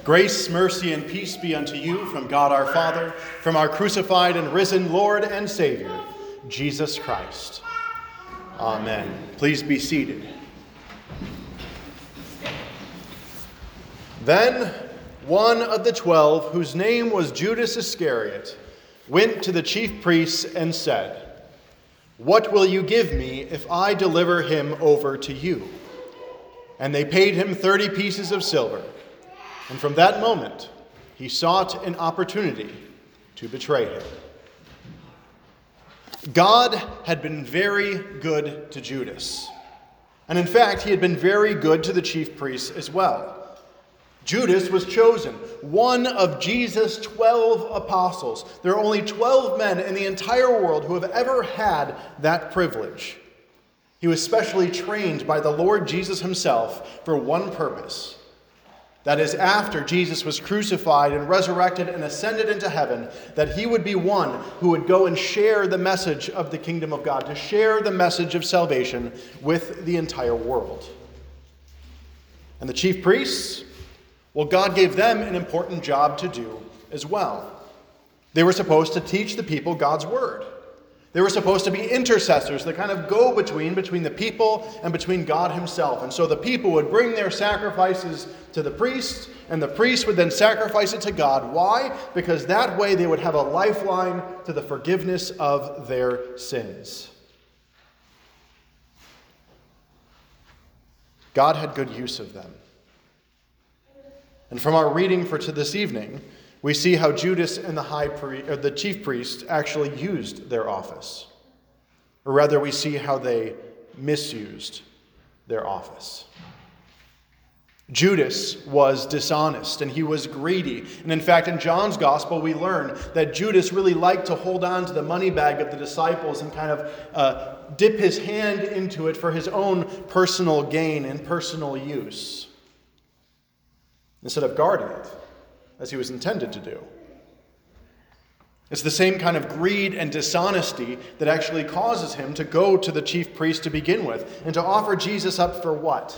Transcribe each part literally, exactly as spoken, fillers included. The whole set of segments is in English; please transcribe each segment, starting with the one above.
Grace, mercy, and peace be unto you from God our Father, from our crucified and risen Lord and Savior, Jesus Christ. Amen. Please be seated. Then one of the twelve, whose name was Judas Iscariot, went to the chief priests and said, "What will you give me if I deliver him over to you?" And they paid him thirty pieces of silver. And from that moment, he sought an opportunity to betray him. God had been very good to Judas. And in fact, he had been very good to the chief priests as well. Judas was chosen, one of Jesus' twelve apostles. There are only twelve men in the entire world who have ever had that privilege. He was specially trained by the Lord Jesus himself for one purpose. That is, after Jesus was crucified and resurrected and ascended into heaven, that he would be one who would go and share the message of the kingdom of God, to share the message of salvation with the entire world. And the chief priests, well, God gave them an important job to do as well. They were supposed to teach the people God's word. They were supposed to be intercessors, the kind of go-between between the people and between God himself. And so the people would bring their sacrifices to the priests, and the priests would then sacrifice it to God. Why? Because that way they would have a lifeline to the forgiveness of their sins. God had good use of them. And from our reading for to this evening, we see how Judas and the high pri- or the chief priest actually used their office. Or rather, we see how they misused their office. Judas was dishonest and he was greedy. And in fact, in John's gospel, we learn that Judas really liked to hold on to the money bag of the disciples and kind of uh, dip his hand into it for his own personal gain and personal use, instead of guarding it, as he was intended to do. It's the same kind of greed and dishonesty that actually causes him to go to the chief priest to begin with and to offer Jesus up for what?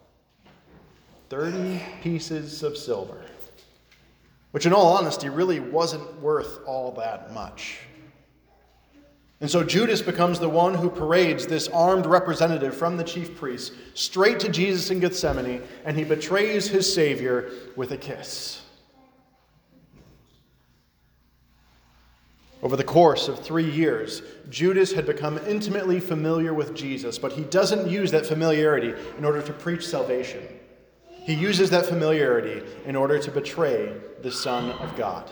thirty pieces of silver. Which in all honesty really wasn't worth all that much. And so Judas becomes the one who parades this armed representative from the chief priests straight to Jesus in Gethsemane, and he betrays his Savior with a kiss. Over the course of three years, Judas had become intimately familiar with Jesus, but he doesn't use that familiarity in order to preach salvation. He uses that familiarity in order to betray the Son of God.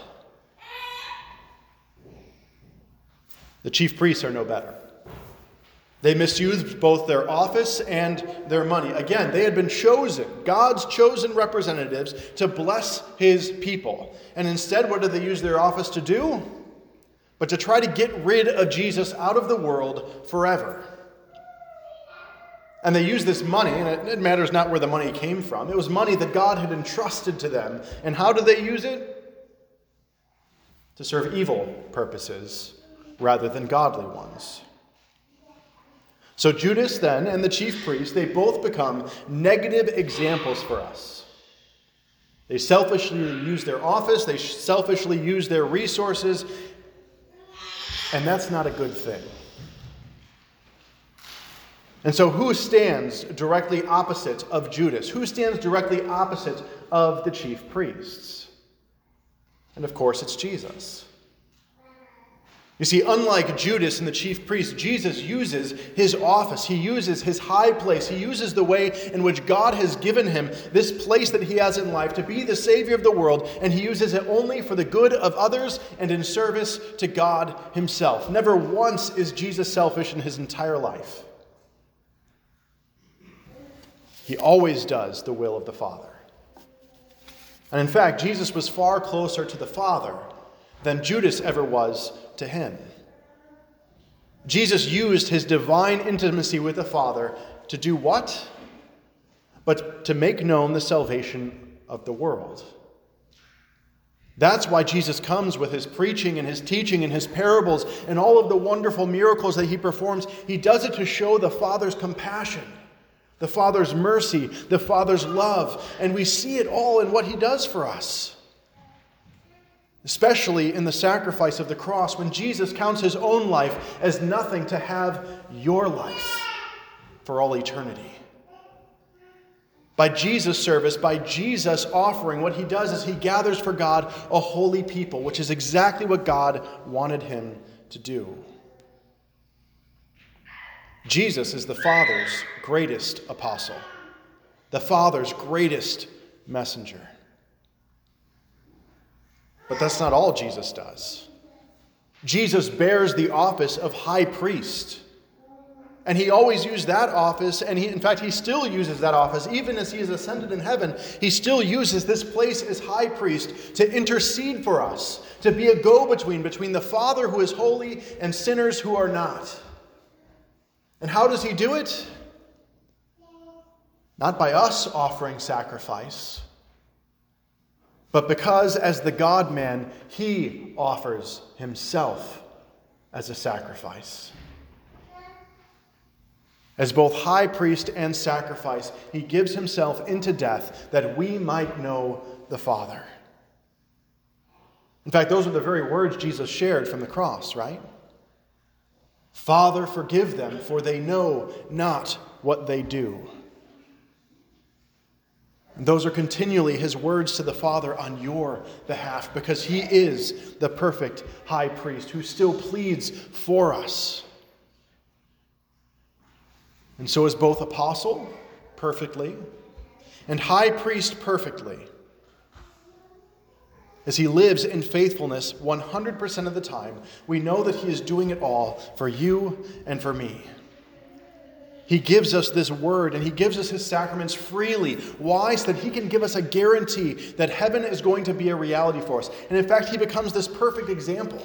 The chief priests are no better. They misused both their office and their money. Again, they had been chosen, God's chosen representatives, to bless his people. And instead, what did they use their office to do? But to try to get rid of Jesus out of the world forever. And they used this money, and it, it matters not where the money came from. It was money that God had entrusted to them. And how did they use it? To serve evil purposes rather than godly ones. So Judas then and the chief priest, they both become negative examples for us. They selfishly use their office, they selfishly use their resources, and that's not a good thing. And so who stands directly opposite of Judas? Who stands directly opposite of the chief priests? And of course, it's Jesus. You see, unlike Judas and the chief priest, Jesus uses his office. He uses his high place. He uses the way in which God has given him this place that he has in life to be the Savior of the world, and he uses it only for the good of others and in service to God himself. Never once is Jesus selfish in his entire life. He always does the will of the Father. And in fact, Jesus was far closer to the Father than Judas ever was to him. Jesus used his divine intimacy with the Father to do what? But to make known the salvation of the world. That's why Jesus comes with his preaching and his teaching and his parables and all of the wonderful miracles that he performs. He does it to show the Father's compassion, the Father's mercy, the Father's love, and we see it all in what he does for us. Especially in the sacrifice of the cross, when Jesus counts his own life as nothing to have your life for all eternity. By Jesus' service, by Jesus' offering, what he does is he gathers for God a holy people, which is exactly what God wanted him to do. Jesus is the Father's greatest apostle, the Father's greatest messenger. But that's not all Jesus does. Jesus bears the office of high priest. And he always used that office, and he, in fact, he still uses that office. Even as he is ascended in heaven, he still uses this place as high priest to intercede for us, to be a go-between between the Father who is holy and sinners who are not. And how does he do it? Not by us offering sacrifice, but because as the God-man, he offers himself as a sacrifice. As both high priest and sacrifice, he gives himself into death that we might know the Father. In fact, those are the very words Jesus shared from the cross, right? Father, forgive them, for they know not what they do. And those are continually his words to the Father on your behalf, because he is the perfect high priest who still pleads for us. And so is both apostle perfectly and high priest perfectly, as he lives in faithfulness one hundred percent of the time. We know that he is doing it all for you and for me. He gives us this word and he gives us his sacraments freely. Why? So that he can give us a guarantee that heaven is going to be a reality for us. And in fact, he becomes this perfect example.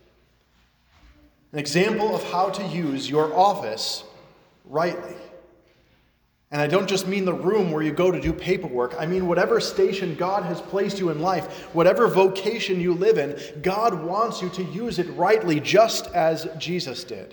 An example of how to use your office rightly. And I don't just mean the room where you go to do paperwork. I mean whatever station God has placed you in life, whatever vocation you live in, God wants you to use it rightly, just as Jesus did.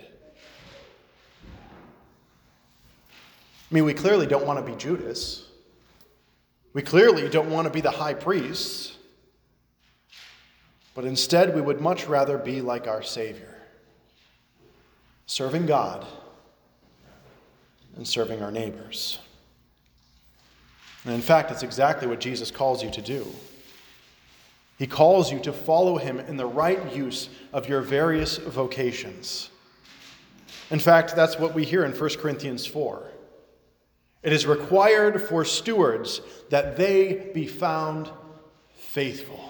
I mean, we clearly don't want to be Judas. We clearly don't want to be the high priests. But instead, we would much rather be like our Savior, serving God and serving our neighbors. And in fact, it's exactly what Jesus calls you to do. He calls you to follow him in the right use of your various vocations. In fact, that's what we hear in First Corinthians four. It is required for stewards that they be found faithful.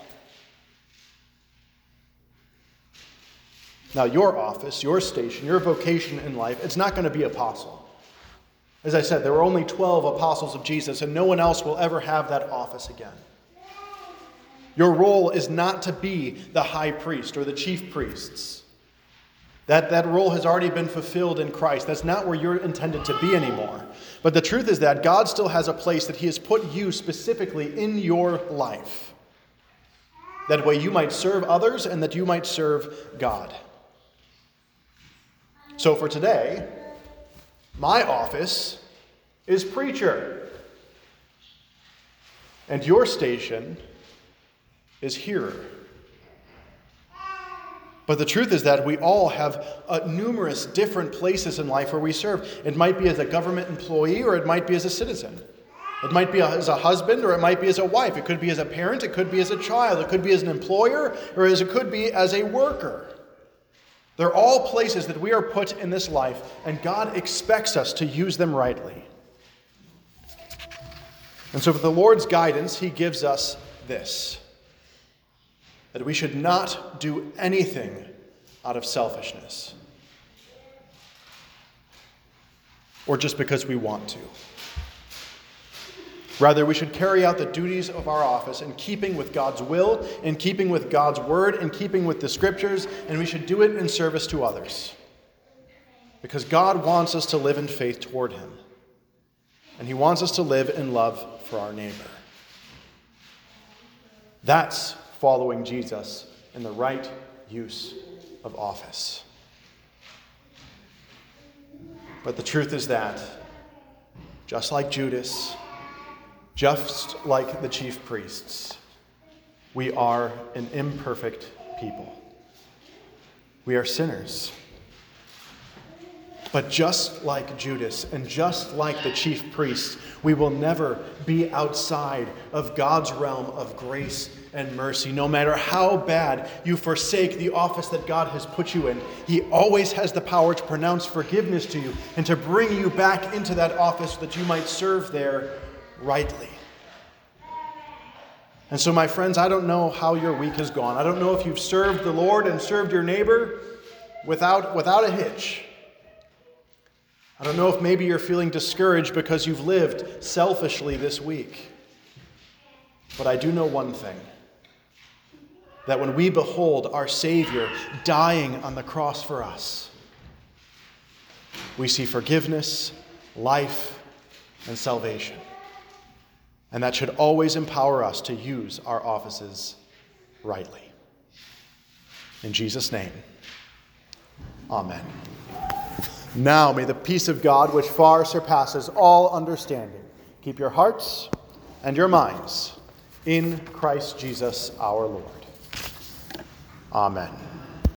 Now, your office, your station, your vocation in life, it's not going to be apostle. As I said, there were only twelve apostles of Jesus, and no one else will ever have that office again. Your role is not to be the high priest or the chief priests. That, that role has already been fulfilled in Christ. That's not where you're intended to be anymore. But the truth is that God still has a place that he has put you specifically in your life. That way you might serve others and that you might serve God. So for today, my office is preacher. And your station is hearer. But the truth is that we all have uh, numerous different places in life where we serve. It might be as a government employee, or it might be as a citizen. It might be as a husband, or it might be as a wife. It could be as a parent, it could be as a child, it could be as an employer, or as it could be as a worker. They're all places that we are put in this life, and God expects us to use them rightly. And so with the Lord's guidance, he gives us this: that we should not do anything out of selfishness, or just because we want to. Rather, we should carry out the duties of our office in keeping with God's will, in keeping with God's word, in keeping with the scriptures, and we should do it in service to others. Because God wants us to live in faith toward him, and he wants us to live in love for our neighbor. That's following Jesus in the right use of office. But the truth is that just like Judas, just like the chief priests, we are an imperfect people. We are sinners. But just like Judas and just like the chief priests, we will never be outside of God's realm of grace and mercy. No matter how bad you forsake the office that God has put you in, He always has the power to pronounce forgiveness to you and to bring you back into that office so that you might serve there rightly. And so, my friends, I don't know how your week has gone. I don't know if you've served the Lord and served your neighbor without, without a hitch. I don't know if maybe you're feeling discouraged because you've lived selfishly this week. But I do know one thing, that when we behold our Savior dying on the cross for us, we see forgiveness, life, and salvation. And that should always empower us to use our offices rightly. In Jesus' name, amen. Now may the peace of God, which far surpasses all understanding, keep your hearts and your minds in Christ Jesus our Lord. Amen.